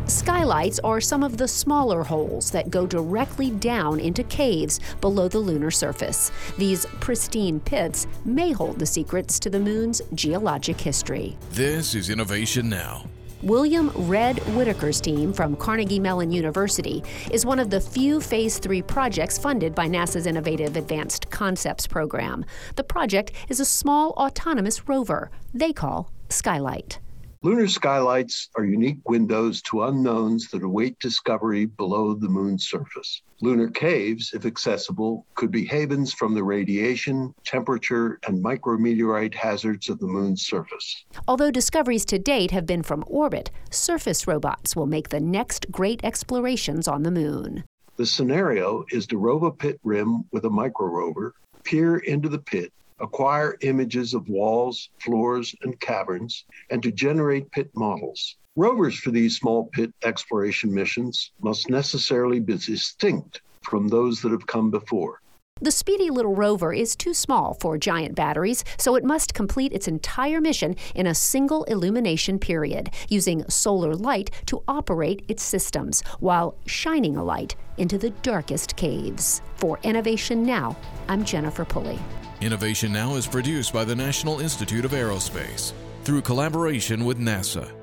Skylights are some of the smaller holes that go directly down into caves below the lunar surface. These pristine pits may hold the secrets to the moon's geologic history. This is Innovation Now. William Red Whitaker's team from Carnegie Mellon University is one of the few Phase 3 projects funded by NASA's Innovative Advanced Concepts program. The project is a small autonomous rover they call Skylight. Lunar skylights are unique windows to unknowns that await discovery below the moon's surface. Lunar caves, if accessible, could be havens from the radiation, temperature, and micrometeorite hazards of the moon's surface. Although discoveries to date have been from orbit, surface robots will make the next great explorations on the moon. The scenario is to rove a pit rim with a microrover, peer into the pit, acquire images of walls, floors, and caverns, and to generate pit models. Rovers for these small pit exploration missions must necessarily be distinct from those that have come before. The speedy little rover is too small for giant batteries, so it must complete its entire mission in a single illumination period, using solar light to operate its systems, while shining a light into the darkest caves. For Innovation Now, I'm Jennifer Pulley. Innovation Now is produced by the National Institute of Aerospace through collaboration with NASA.